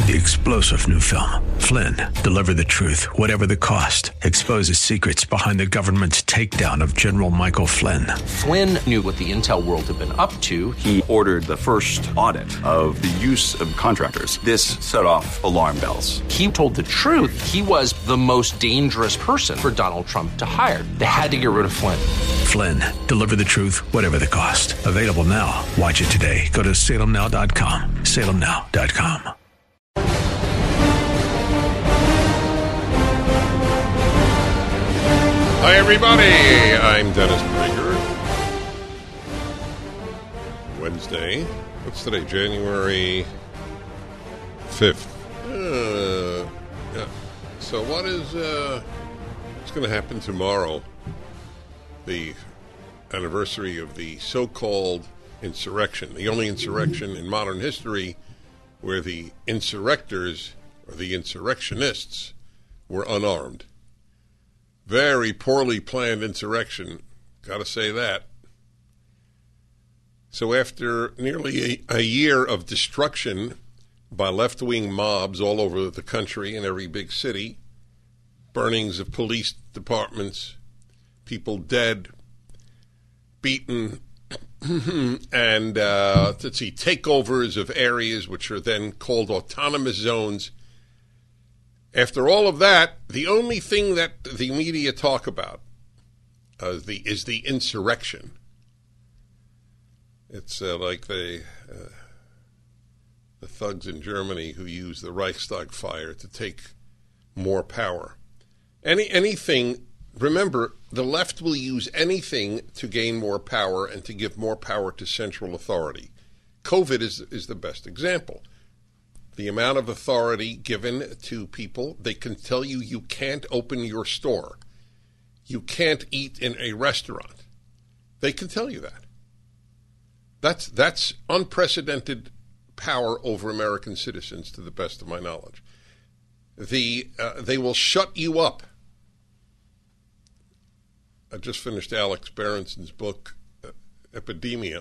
The explosive new film, Flynn, deliver the truth, whatever the cost, exposes secrets behind the government's takedown of General Michael Flynn. Flynn knew what the intel world had been up to. He ordered the first audit of the use of contractors. This set off alarm bells. He told the truth. He was the most dangerous person for Donald Trump to hire. They had to get rid of Flynn. Flynn, deliver the truth, whatever the cost. Available now. Watch it today. Go to salemnow.com. salemnow.com. Hi, everybody. I'm Dennis Prager. Wednesday. What's today? January 5th. Yeah. So what's going to happen tomorrow? The anniversary of the so-called insurrection, the only insurrection in modern history where the insurrectors or the insurrectionists were unarmed. Very poorly planned insurrection, got to say that. So after nearly a year of destruction by left-wing mobs all over the country and every big city, burnings of police departments, people dead, beaten, and takeovers of areas which are then called autonomous zones. After all of that, the only thing that the media talk about is the insurrection. It's like the thugs in Germany who use the Reichstag fire to take more power. Anything. Remember, the left will use anything to gain more power and to give more power to central authority. COVID is the best example. The amount of authority given to people, they can tell you you can't open your store. You can't eat in a restaurant. They can tell you that. That's unprecedented power over American citizens, to the best of my knowledge. They will shut you up. I just finished Alex Berenson's book, Pandemia,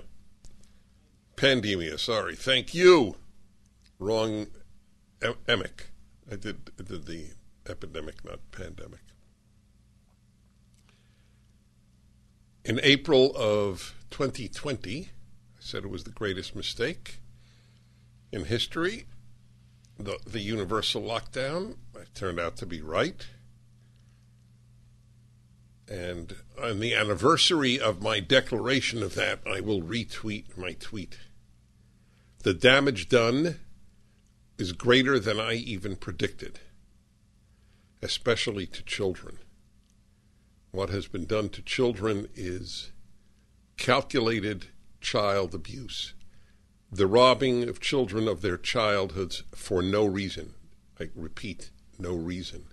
sorry. Thank you. Wrong emic. I did the epidemic, not pandemic. In April of 2020, I said it was the greatest mistake in history, the universal lockdown. I turned out to be right. And on the anniversary of my declaration of that, I will retweet my tweet. The damage done is greater than I even predicted, especially to children. What has been done to children is calculated child abuse, the robbing of children of their childhoods for no reason. I repeat, no reason.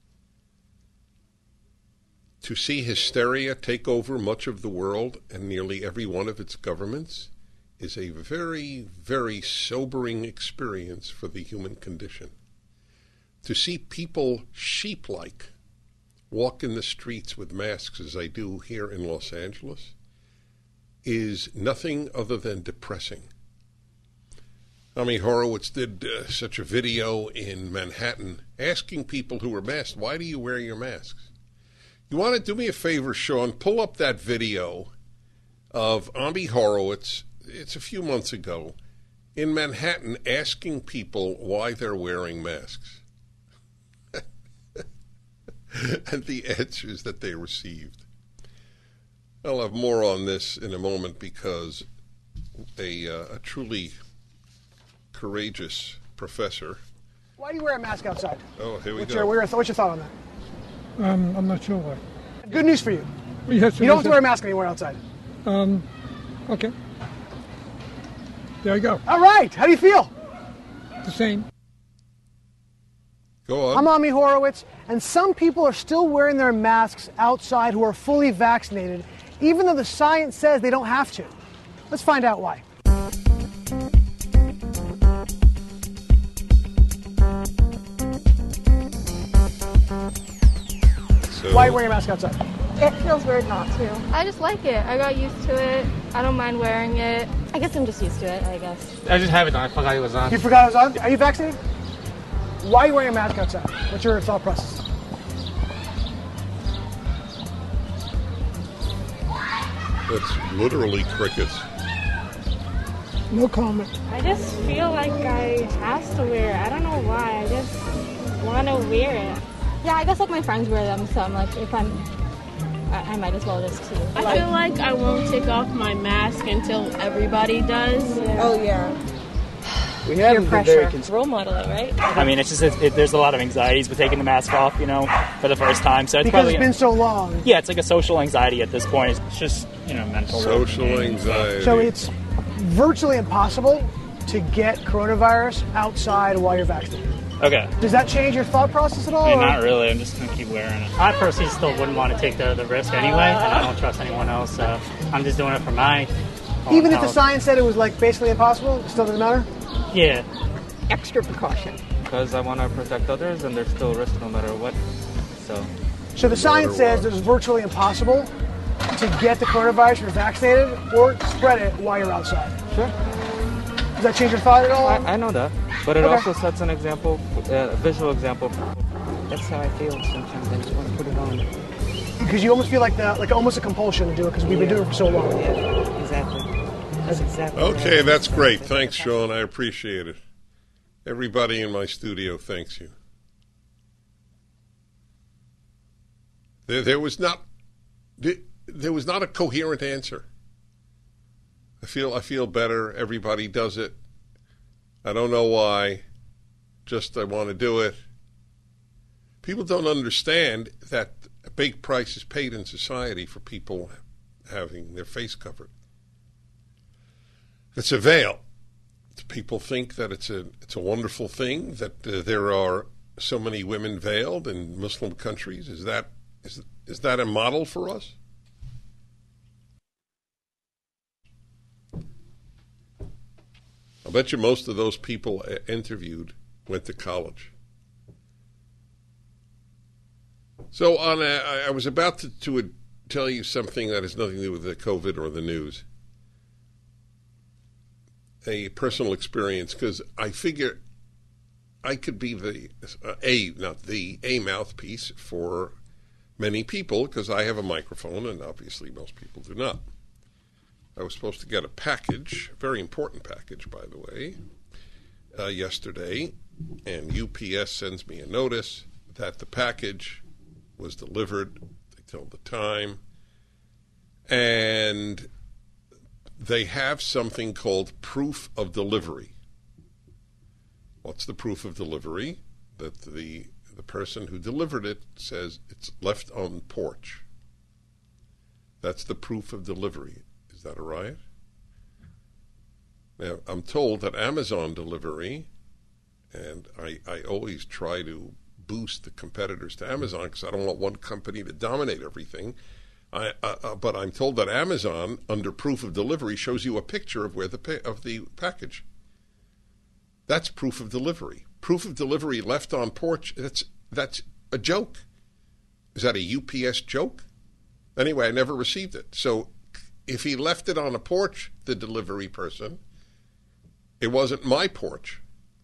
To see hysteria take over much of the world and nearly every one of its governments is a very, very sobering experience for the human condition. To see people sheep-like walk in the streets with masks, as I do here in Los Angeles, is nothing other than depressing. Ami Horowitz did such a video in Manhattan asking people who were masked, why do you wear your masks? You want to do me a favor, Sean? Pull up that video of Ami Horowitz, it's a few months ago, in Manhattan asking people why they're wearing masks. And the answers that they received. I'll have more on this in a moment because a truly courageous professor. Why do you wear a mask outside? Oh, here we go. What's your thought on that? I'm not sure why. Good news for you. Yes, you don't have to wear a mask anywhere outside. Okay. There you go. All right. How do you feel? The same. Go on. I'm Ami Horowitz, and some people are still wearing their masks outside who are fully vaccinated, even though the science says they don't have to. Let's find out why. Why are you wearing a mask outside? It feels weird not to. I just like it. I got used to it. I don't mind wearing it. I guess I'm just used to it, I guess. I just have it on. I forgot it was on. You forgot it was on? Are you vaccinated? Why are you wearing a mask outside? What's your thought process? That's literally crickets. No comment. I just feel like I have to wear it. I don't know why. I just want to wear it. Yeah, I guess like my friends wear them, so I'm like, if I might as well just too. I feel like I won't take off my mask until everybody does. Yeah. Oh yeah. We haven't been very Role modeling, right? I mean, it's just there's a lot of anxieties with taking the mask off, for the first time. So it's Because probably it's been so long. yeah, it's like a social anxiety at this point. It's just mental Social anxiety. So it's virtually impossible to get coronavirus outside while you're vaccinated. Okay. Does that change your thought process at all? I mean, or- not really. I'm just going to keep wearing it. I personally still wouldn't want to take the risk anyway, and I don't trust anyone else, so I'm just doing it for my own Even if the health. science said it was like basically impossible, it still doesn't matter? Yeah. Extra precaution. Because I want to protect others, and there's still risk no matter what. So the science says it's virtually impossible to get the coronavirus if you're vaccinated or spread it while you're outside. Sure. Does that change your thought at all? I know that, but it Okay. also sets an example, a visual example. That's how I feel sometimes. I just want to put it on. Because you almost feel like almost a compulsion to do it because we've been doing it for so long. Yeah, exactly. That's exactly. Okay, that's great. Thanks, Sean. I appreciate it. Everybody in my studio thanks you. There was not a coherent answer. I feel better. Everybody does it. I don't know why. Just I want to do it. People don't understand that a big price is paid in society for people having their face covered. It's a veil. People think that it's a wonderful thing that there are so many women veiled in Muslim countries. Is that a model for us? I'll bet you most of those people interviewed went to college. So I was about to tell you something that has nothing to do with the COVID or the news. A personal experience, because I figure I could be a mouthpiece for many people because I have a microphone and obviously most people do not. I was supposed to get a package, a very important package, by the way, yesterday, and UPS sends me a notice that the package was delivered. They tell the time, and they have something called proof of delivery. What's the proof of delivery? That the person who delivered it says it's left on the porch. That's the proof of delivery. Is that a riot? Now, I'm told that Amazon delivery, and I always try to boost the competitors to Amazon because I don't want one company to dominate everything. But I'm told that Amazon, under proof of delivery, shows you a picture of the package. That's proof of delivery. Proof of delivery left on porch. That's a joke. Is that a UPS joke? Anyway, I never received it. So if he left it on a porch, the delivery person, it wasn't my porch.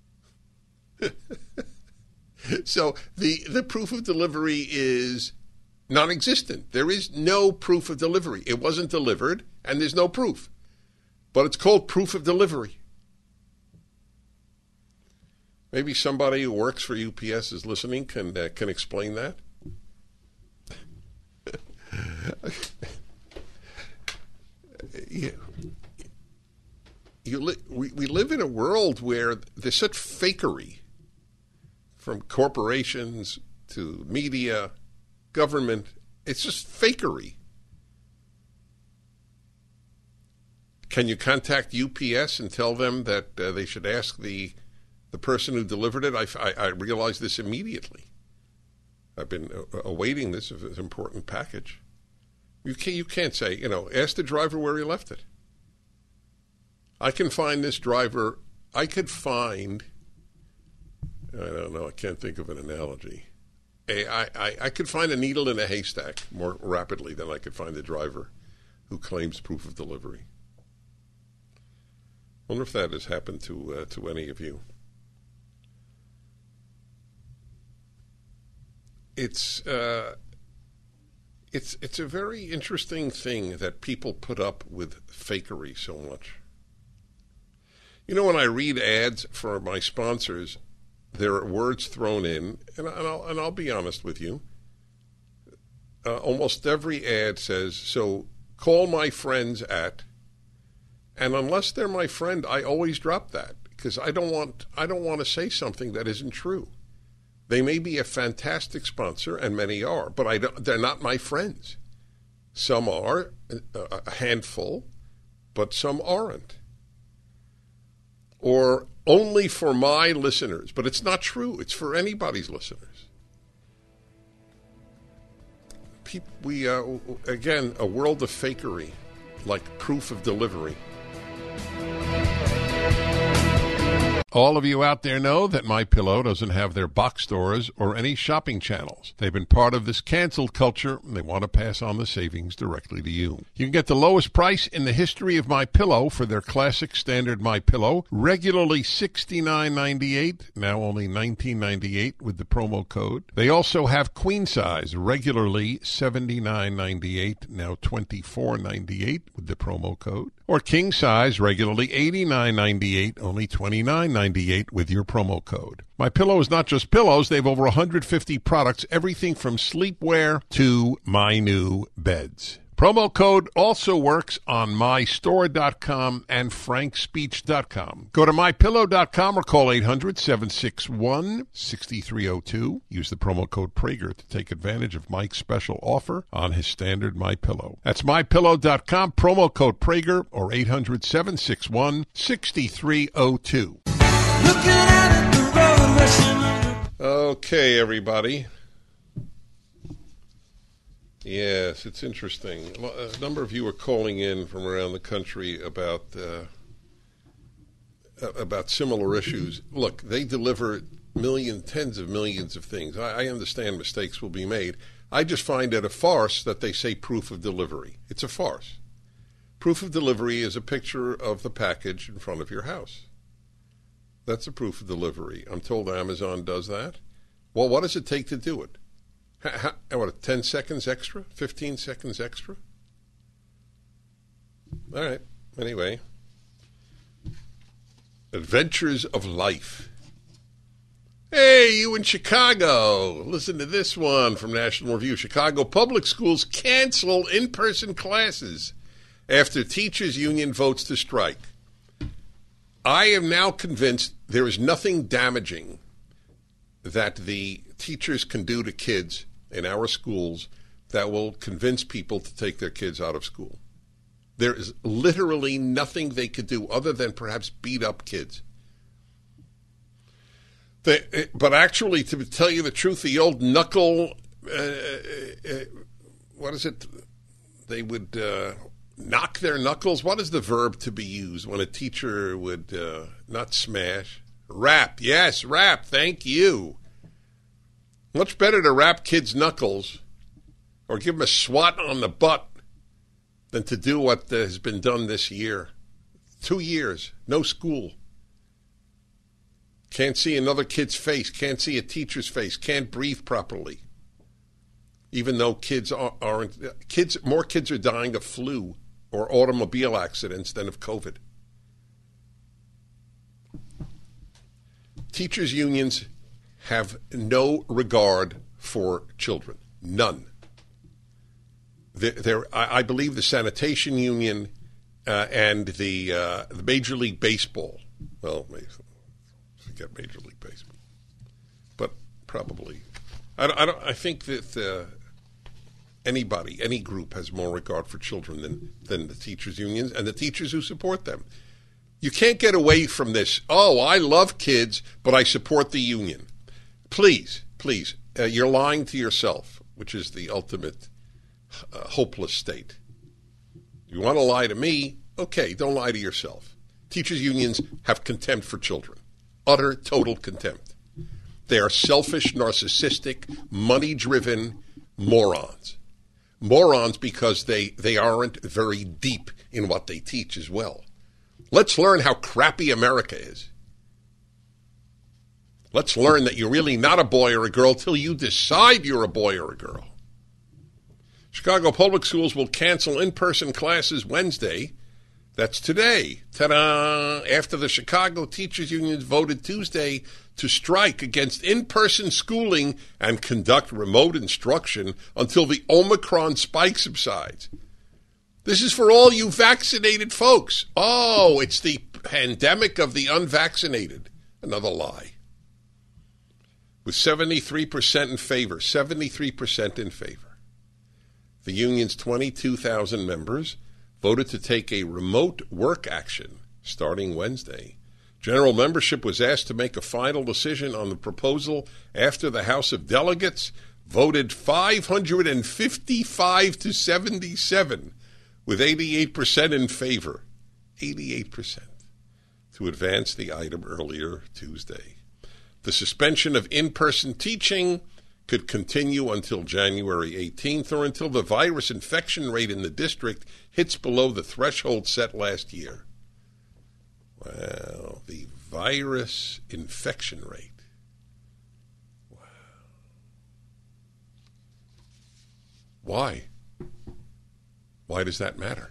So the proof of delivery is non-existent. There is no proof of delivery. It wasn't delivered, and there's no proof. But it's called proof of delivery. Maybe somebody who works for UPS is listening can explain that. We live in a world where there's such fakery, from corporations to media, government. It's just fakery. Can you contact UPS and tell them that they should ask the person who delivered it? I realized this immediately. I've been awaiting this as an important package. You can't say, ask the driver where he left it. I can find this driver. I don't know, I can't think of an analogy. I could find a needle in a haystack more rapidly than I could find the driver who claims proof of delivery. I wonder if that has happened to any of you. it's a very interesting thing that people put up with fakery so much. You know, when I read ads for my sponsors, there are words thrown in, and I'll be honest with you. Almost every ad says, so call my friends at, and unless they're my friend, I always drop that because I don't want to say something that isn't true. They may be a fantastic sponsor, and many are, but they're not my friends. Some are, a handful, but some aren't. Or only for my listeners, but it's not true. It's for anybody's listeners. We again, a world of fakery, like proof of delivery. All of you out there know that MyPillow doesn't have their box stores or any shopping channels. They've been part of this canceled culture, and they want to pass on the savings directly to you. You can get the lowest price in the history of MyPillow for their classic standard MyPillow, regularly $69.98, now only $19.98 with the promo code. They also have queen size, regularly $79.98, now $24.98 with the promo code. Or king size, regularly $89.98, only $29.98 with your promo code. MyPillow is not just pillows. They have over 150 products, everything from sleepwear to my new beds. Promo code also works on mystore.com and frankspeech.com. Go to mypillow.com or call 800-761-6302. Use the promo code Prager to take advantage of Mike's special offer on his standard MyPillow. That's mypillow.com, promo code Prager, or 800-761-6302. Okay, everybody. Yes, it's interesting. A number of you are calling in from around the country about similar issues. Look, they deliver tens of millions of things. I understand mistakes will be made. I just find it a farce that they say proof of delivery. It's a farce. Proof of delivery is a picture of the package in front of your house. That's a proof of delivery. I'm told Amazon does that. Well, what does it take to do it? What, 10 seconds extra? 15 seconds extra? All right. Anyway. Adventures of Life. Hey, you in Chicago. Listen to this one from National Review. Chicago public schools cancel in-person classes after teachers' union votes to strike. I am now convinced there is nothing damaging that the teachers can do to kids in our schools that will convince people to take their kids out of school. There is literally nothing they could do other than perhaps beat up kids. But actually, to tell you the truth, the old knuckle, what is it? They would knock their knuckles. What is the verb to be used when a teacher would not smash? Rap. Yes, rap. Thank you. Much better to rap kids' knuckles or give them a swat on the butt than to do what has been done this year. 2 years, no school. Can't see another kid's face, can't see a teacher's face, can't breathe properly. Even though more kids are dying of flu or automobile accidents than of COVID. Teachers' unions have no regard for children. None. I believe the sanitation union and the Major League Baseball, well, forget Major League Baseball, but probably. I think that anybody, any group has more regard for children than the teachers' unions and the teachers who support them. You can't get away from this, oh, I love kids, but I support the union. Please, you're lying to yourself, which is the ultimate hopeless state. You want to lie to me? Okay, don't lie to yourself. Teachers' unions have contempt for children. Utter, total contempt. They are selfish, narcissistic, money-driven morons. Morons because they aren't very deep in what they teach as well. Let's learn how crappy America is. Let's learn that you're really not a boy or a girl till you decide you're a boy or a girl. Chicago Public Schools will cancel in-person classes Wednesday. That's today. Ta-da! After the Chicago Teachers Union voted Tuesday to strike against in-person schooling and conduct remote instruction until the Omicron spike subsides. This is for all you vaccinated folks. Oh, it's the pandemic of the unvaccinated. Another lie. With 73% in favor, 73% in favor. The union's 22,000 members voted to take a remote work action starting Wednesday. General membership was asked to make a final decision on the proposal after the House of Delegates voted 555 to 77 with 88% in favor, 88%, to advance the item earlier Tuesday. The suspension of in-person teaching could continue until January 18th or until the virus infection rate in the district hits below the threshold set last year. Wow, the virus infection rate. Wow. Why? Why does that matter?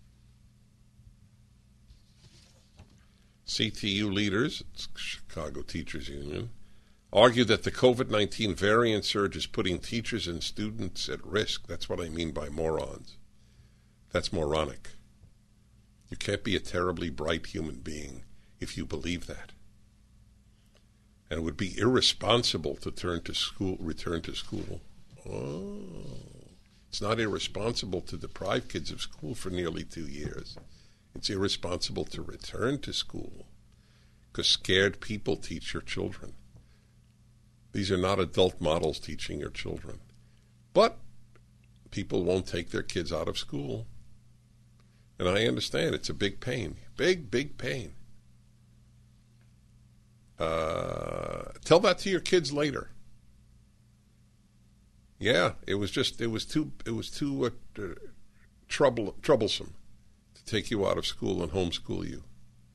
CTU leaders, Chicago Teachers Union, argue that the COVID-19 variant surge is putting teachers and students at risk. That's what I mean by morons. That's moronic. You can't be a terribly bright human being if you believe that. And it would be irresponsible to return to school. Oh. It's not irresponsible to deprive kids of school for nearly 2 years. It's irresponsible to return to school because scared people teach your children. These are not adult models teaching your children. But people won't take their kids out of school. And I understand it's a big pain. Big, big pain. Tell that to your kids later. Yeah, it was too troublesome to take you out of school and homeschool you.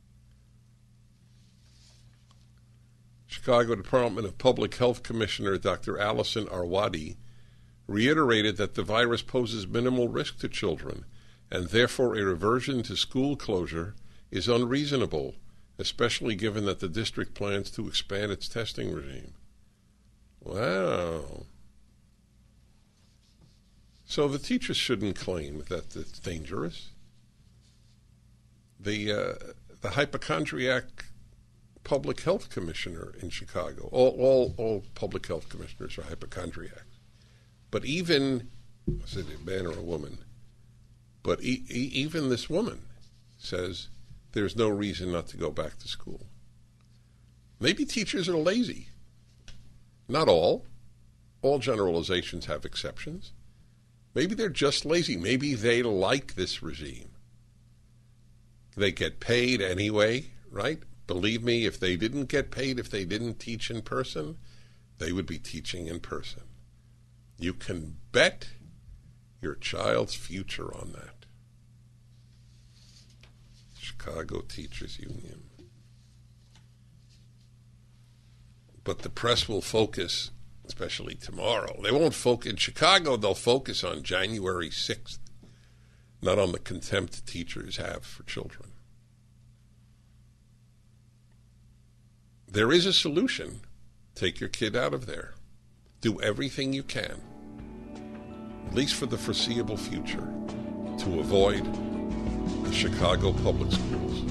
Chicago Department of Public Health Commissioner Dr. Allison Arwady reiterated that the virus poses minimal risk to children, and therefore a reversion to school closure is unreasonable, especially given that the district plans to expand its testing regime. Wow. So the teachers shouldn't claim that it's dangerous. The hypochondriac public health commissioner in Chicago, all public health commissioners are hypochondriacs. But even, is it a man or a woman? But even this woman says there's no reason not to go back to school. Maybe teachers are lazy. Not all. All generalizations have exceptions. Maybe they're just lazy. Maybe they like this regime. They get paid anyway, right? Believe me, if they didn't get paid, if they didn't teach in person, they would be teaching in person. You can bet your child's future on that. Chicago Teachers Union. But the press will focus, especially tomorrow. They won't focus in Chicago, they'll focus on January 6th, not on the contempt teachers have for children. There is a solution. Take your kid out of there. Do everything you can, at least for the foreseeable future, to avoid the Chicago Public Schools.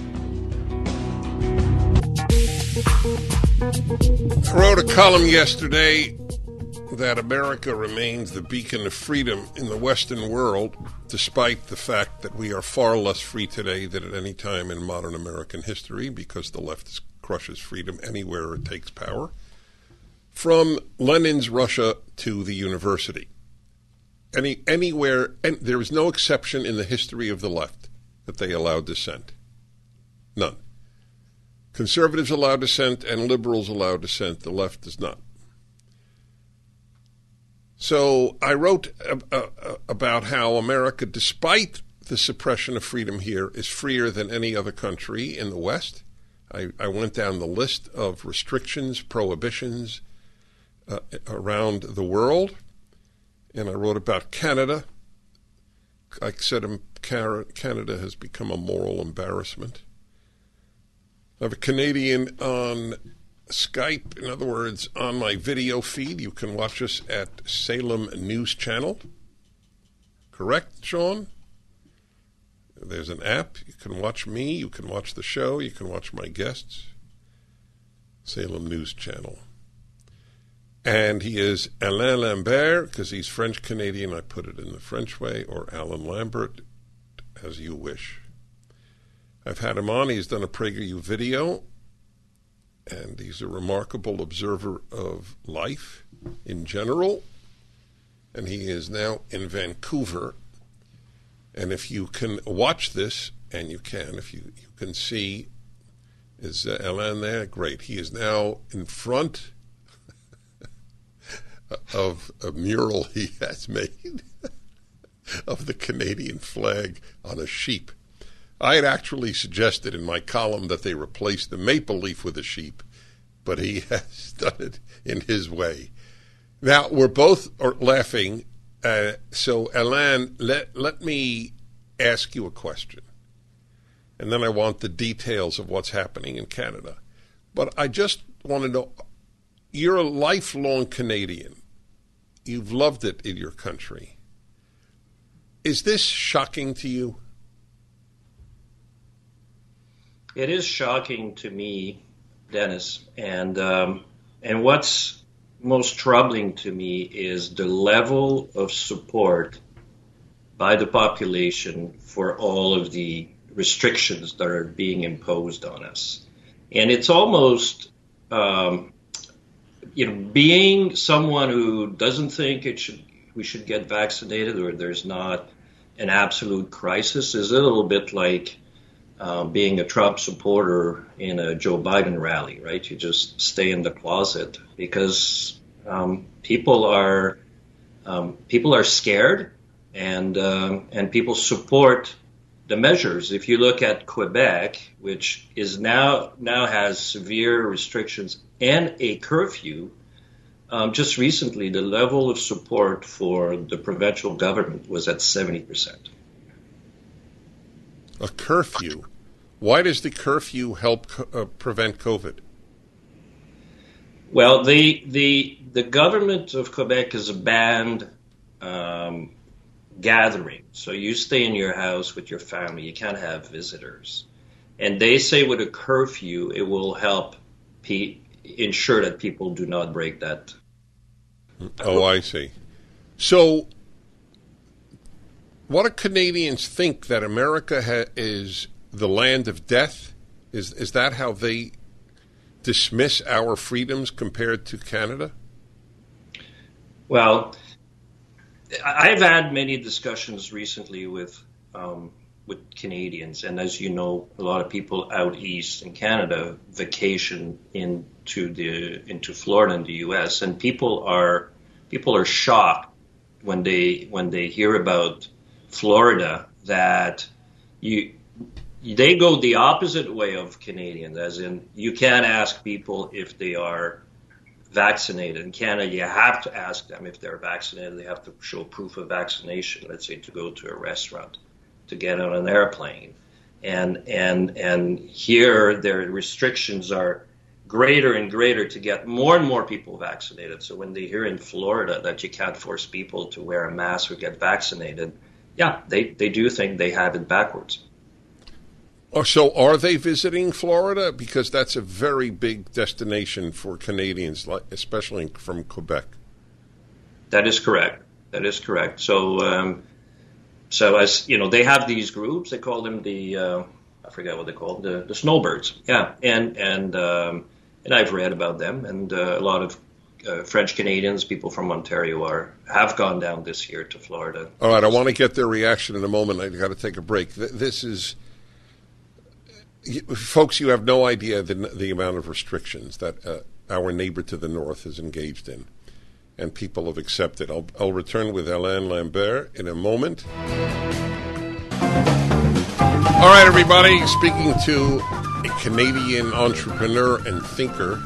I wrote a column yesterday that America remains the beacon of freedom in the Western world, despite the fact that we are far less free today than at any time in modern American history, because the left crushes freedom anywhere it takes power. From Lenin's Russia to the university. Anywhere, and there is no exception in the history of the left that they allow dissent. None. Conservatives allow dissent and liberals allow dissent. The left does not. So I wrote about how America, despite the suppression of freedom here, is freer than any other country in the West. I went down the list of restrictions, prohibitions around the world, and I wrote about Canada. I said Canada has become a moral embarrassment. I have a Canadian on Skype, in other words, on my video feed. You can watch us at Salem News Channel. Correct, Sean? There's an app. You can watch me. You can watch the show. You can watch my guests. Salem News Channel. And he is Alain Lambert, because he's French-Canadian. I put it in the French way, or Alan Lambert, as you wish. I've had him on. He's done a PragerU video, and he's a remarkable observer of life in general. And he is now in Vancouver. And if you can watch this, and you can, if you can see, is Alain there? Great. He is now in front of a mural he has made of the Canadian flag on a sheep. I had actually suggested in my column that they replace the maple leaf with a sheep, but he has done it in his way. Now, we're both laughing. So, Alain, let me ask you a question. And then I want the details of what's happening in Canada. But I just want to know, you're a lifelong Canadian. You've loved it in your country. Is this shocking to you? It is shocking to me, Dennis. And what's most troubling to me is the level of support by the population for all of the restrictions that are being imposed on us. And it's almost, being someone who doesn't think we should get vaccinated, or there's not an absolute crisis, is a little bit like being a Trump supporter in a Joe Biden rally, right? You just stay in the closet because people are scared, and people support the measures. If you look at Quebec, which is now has severe restrictions and a curfew, just recently the level of support for the provincial government was at 70%. A curfew? Why does the curfew help prevent COVID? Well, the government of Quebec has banned gathering. So you stay in your house with your family. You can't have visitors. And they say with a curfew, it will help ensure that people do not break that. Oh, I see. So what do Canadians think, that America is the land of death? Is that how they dismiss our freedoms compared to Canada? Well, I've had many discussions recently with Canadians, and as you know, a lot of people out east in Canada vacation into Florida and the U.S., and people are shocked when they hear about Florida that they go the opposite way of Canadians, as in you can't ask people if they are vaccinated. In Canada, you have to ask them if they're vaccinated. They have to show proof of vaccination, let's say, to go to a restaurant, to get on an airplane. And here, their restrictions are greater and greater to get more and more people vaccinated. So when they hear in Florida that you can't force people to wear a mask or get vaccinated, yeah, they do think they have it backwards. So are they visiting Florida? Because that's a very big destination for Canadians, especially from Quebec. That is correct. So, as you know, they have these groups. They call them I forget what they call them, the snowbirds. Yeah, and I've read about them, and a lot of French Canadians, people from Ontario, have gone down this year to Florida. All right, I want to get their reaction in a moment. I've got to take a break. This is. Folks, you have no idea the amount of restrictions that our neighbor to the north is engaged in, and people have accepted. I'll return with Alain Lambert in a moment. All right, everybody, speaking to a Canadian entrepreneur and thinker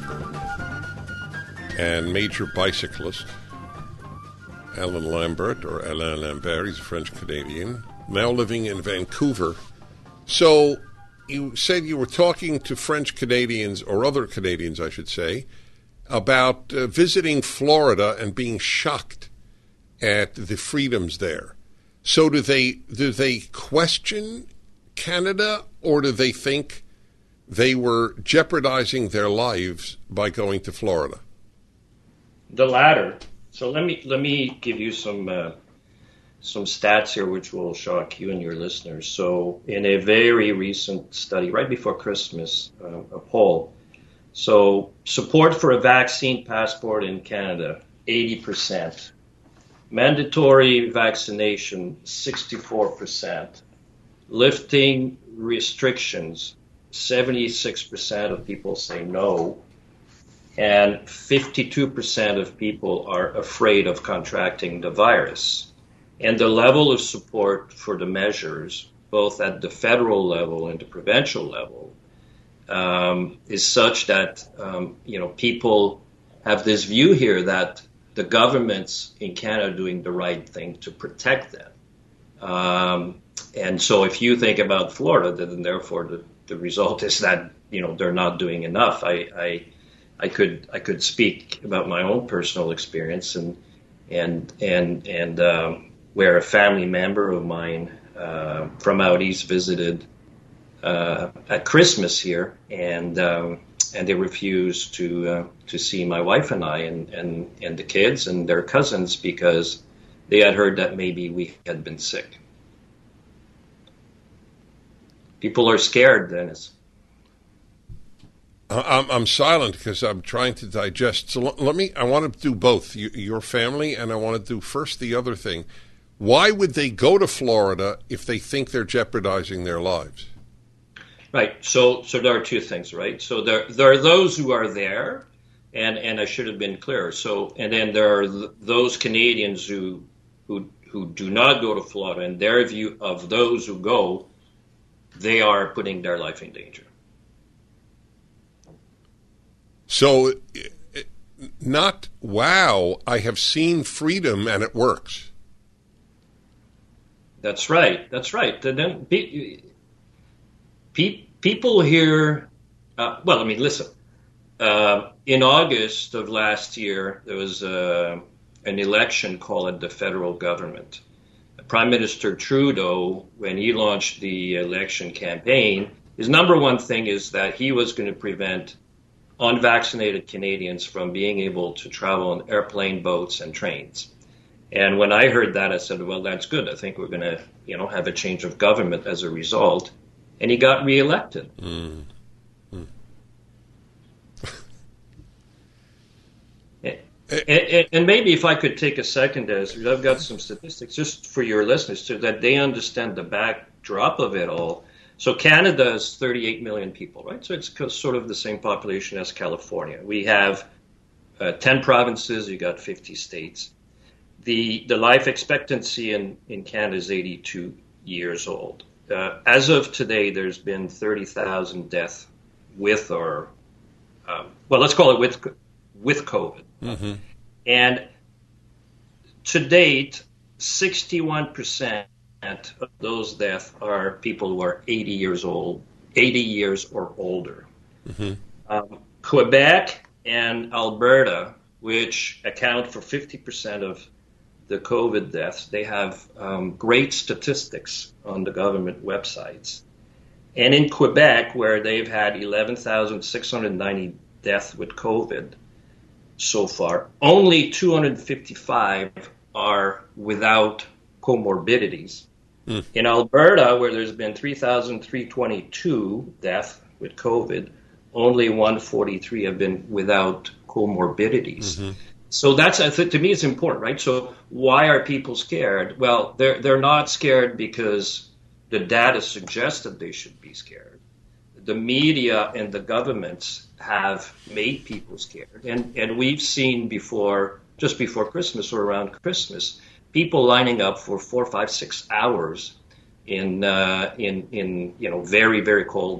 and major bicyclist, Alain Lambert, or Alain Lambert. He's a French-Canadian, now living in Vancouver. So you said you were talking to French Canadians, or other Canadians, I should say, about visiting Florida and being shocked at the freedoms there. So do they question Canada, or do they think they were jeopardizing their lives by going to Florida? The latter. So let me give you some stats here, which will shock you and your listeners. So in a very recent study, right before Christmas, a poll. So support for a vaccine passport in Canada, 80%. Mandatory vaccination, 64%. Lifting restrictions, 76% of people say no. And 52% of people are afraid of contracting the virus. And the level of support for the measures, both at the federal level and the provincial level, is such that, people have this view here that the governments in Canada are doing the right thing to protect them. And so if you think about Florida, then therefore the result is that, they're not doing enough. I could speak about my own personal experience and where a family member of mine from out east visited at Christmas here, and they refused to see my wife and I and the kids and their cousins because they had heard that maybe we had been sick. People are scared, Dennis. I'm silent because I'm trying to digest. So I want to do both, your family, and I want to do first the other thing. Why would they go to Florida if they think they're jeopardizing their lives? Right. So there are two things, right? So there are those who are there, and I should have been clearer. So, and then there are those Canadians who do not go to Florida, and their view of those who go, they are putting their life in danger. So, not, wow, I have seen freedom and it works. That's right. Then people here, listen. In August of last year, there was an election called at the federal government. Prime Minister Trudeau, when he launched the election campaign, his number one thing is that he was going to prevent unvaccinated Canadians from being able to travel on airplane, boats, and trains. And when I heard that, I said, well, that's good. I think we're going to, have a change of government as a result. And he got reelected. And maybe if I could take a second, I've got some statistics just for your listeners so that they understand the backdrop of it all. So Canada is 38 million people, right? So it's sort of the same population as California. We have 10 provinces, you got 50 states. The life expectancy in Canada is 82 years old. As of today, there's been 30,000 deaths with or, let's call it with COVID. Mm-hmm. And to date, 61% of those deaths are people who are 80 years or older. Mm-hmm. Quebec and Alberta, which account for 50% of the COVID deaths, they have great statistics on the government websites. And in Quebec, where they've had 11,690 deaths with COVID so far, only 255 are without comorbidities. In Alberta, where there's been 3,322 deaths with COVID, only 143 have been without comorbidities. Mm-hmm. So that's, I think, to me, it's important, right? So why are people scared? Well, they're not scared because the data suggests that they should be scared. The media and the governments have made people scared, and we've seen just before Christmas or around Christmas, people lining up for 4, 5, 6 hours in very, very cold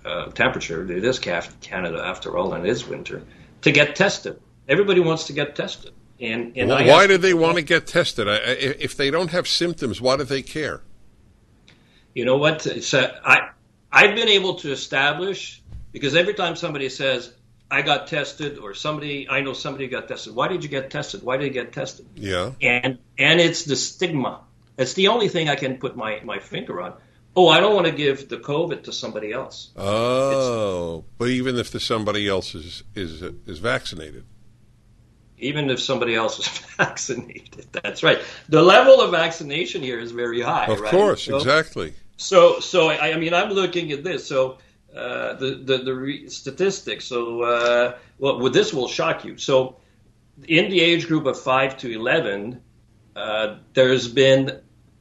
temperature. It is Canada after all, and it is winter, to get tested. Everybody wants to get tested. And why do they want to get tested? If they don't have symptoms, why do they care? You know what? I've been able to establish, because every time somebody says, I got tested, or I know somebody got tested. Why did you get tested? Why did you get tested? Yeah. And it's the stigma. It's the only thing I can put my finger on. Oh, I don't want to give the COVID to somebody else. Oh, but even if somebody else is vaccinated. Even if somebody else is vaccinated, that's right. The level of vaccination here is very high. Of right? course, exactly. So I mean, I'm looking at this. So the statistics. So this will shock you. So in the age group of 5 to 11, there's been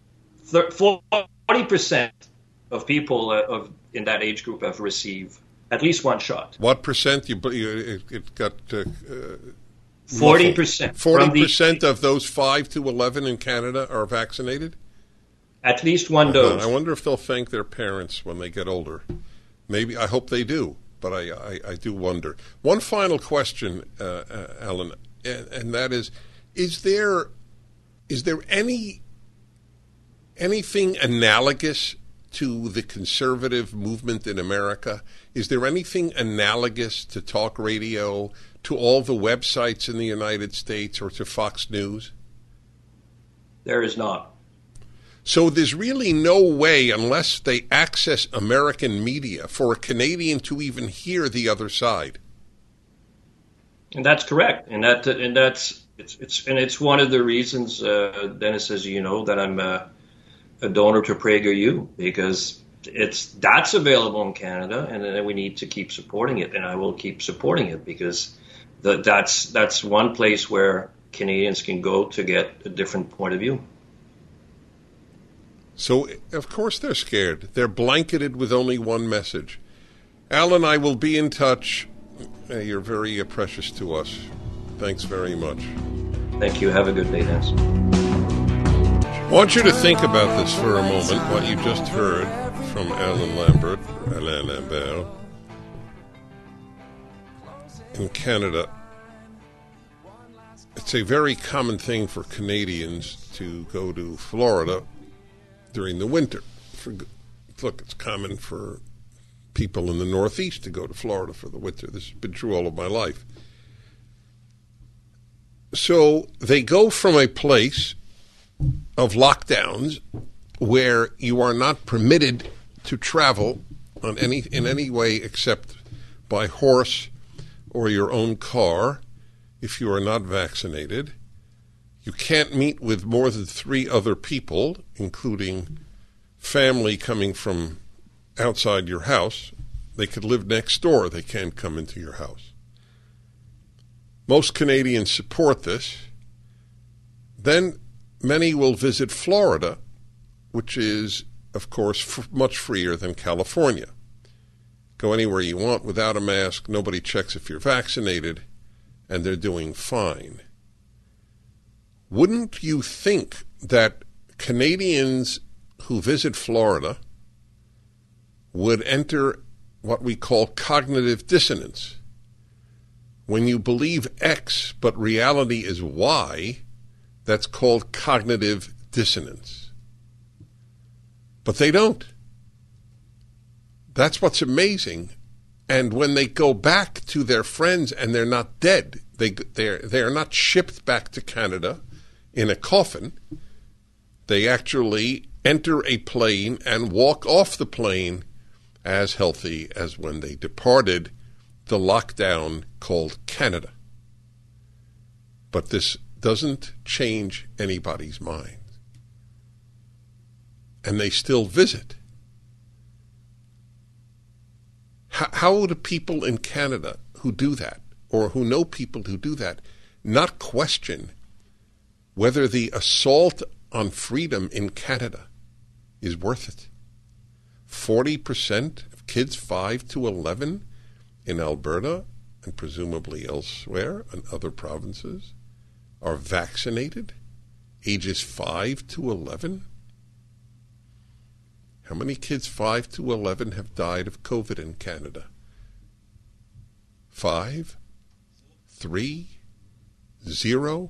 40% of people in that age group have received at least one shot. What percent? It got 40%. 40% of those 5 to 11 in Canada are vaccinated? At least one dose. I wonder if they'll thank their parents when they get older. Maybe. I hope they do, but I do wonder. One final question, Alan, and that is there anything analogous to the conservative movement in America? Is there anything analogous to talk radio, to all the websites in the United States, or to Fox News? There is not. So there's really no way, unless they access American media, for a Canadian to even hear the other side. And that's correct. And it's one of the reasons, Dennis, as you know, that I'm a donor to PragerU, because that's available in Canada, and then we need to keep supporting it, and I will keep supporting it, because that's one place where Canadians can go to get a different point of view. So, of course, they're scared. They're blanketed with only one message. Alan, I will be in touch. You're very precious to us. Thanks very much. Thank you. Have a good day, Dennis. I want you to think about this for a moment, what you just heard from Alain Lambert in Canada. It's a very common thing for Canadians to go to Florida during the winter. Look, it's common for people in the Northeast to go to Florida for the winter. This has been true all of my life. So they go from a place of lockdowns where you are not permitted to travel in any way except by horse or your own car if you are not vaccinated. You can't meet with more than 3 other people, including family coming from outside your house. They could live next door. They can't come into your house. Most Canadians support this. Then many will visit Florida, which is, of course, much freer than California. Go anywhere you want without a mask. Nobody checks if you're vaccinated, and they're doing fine. Wouldn't you think that Canadians who visit Florida would enter what we call cognitive dissonance? When you believe X, but reality is Y, that's called cognitive dissonance. But they don't. That's what's amazing. And when they go back to their friends and they're not dead, they are not shipped back to Canada in a coffin. They actually enter a plane and walk off the plane as healthy as when they departed the lockdown called Canada. But this doesn't change anybody's mind. And they still visit. How do people in Canada who do that, or who know people who do that, not question whether the assault on freedom in Canada is worth it? 40% of kids 5 to 11 in Alberta, and presumably elsewhere in other provinces, are vaccinated, ages 5 to 11. How many kids 5 to 11 have died of COVID in Canada? 5? 3? 0?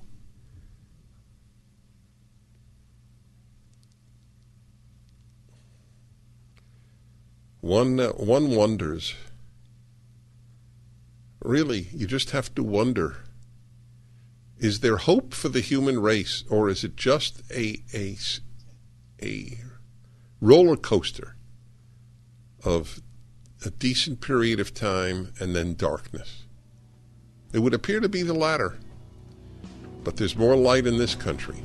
One wonders. Really, you just have to wonder. Is there hope for the human race, or is it just a roller coaster of a decent period of time and then darkness? It would appear to be the latter, but there's more light in this country.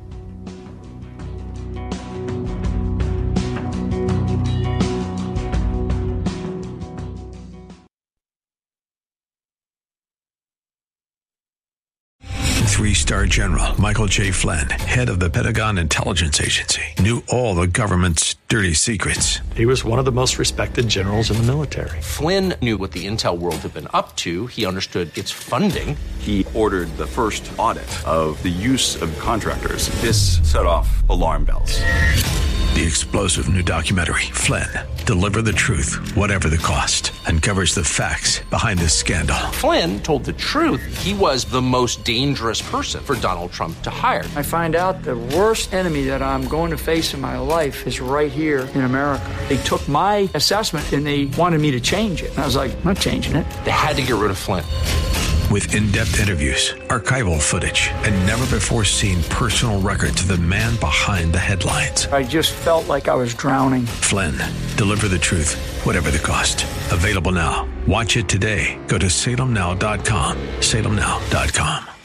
Three-star General Michael J. Flynn, head of the Pentagon Intelligence Agency, knew all the government's dirty secrets. He was one of the most respected generals in the military. Flynn knew what the intel world had been up to. He understood its funding. He ordered the first audit of the use of contractors. This set off alarm bells. The explosive new documentary, Flynn, Deliver the Truth, Whatever the Cost, uncovers the facts behind this scandal. Flynn told the truth. He was the most dangerous person for Donald Trump to hire. I find out the worst enemy that I'm going to face in my life is right here in America. They took my assessment and they wanted me to change it. And I was like, I'm not changing it. They had to get rid of Flynn. With in-depth interviews, archival footage, and never-before-seen personal records of the man behind the headlines. I just felt like I was drowning. Flynn, Deliver the Truth, Whatever the Cost. Available now. Watch it today. Go to salemnow.com. salemnow.com.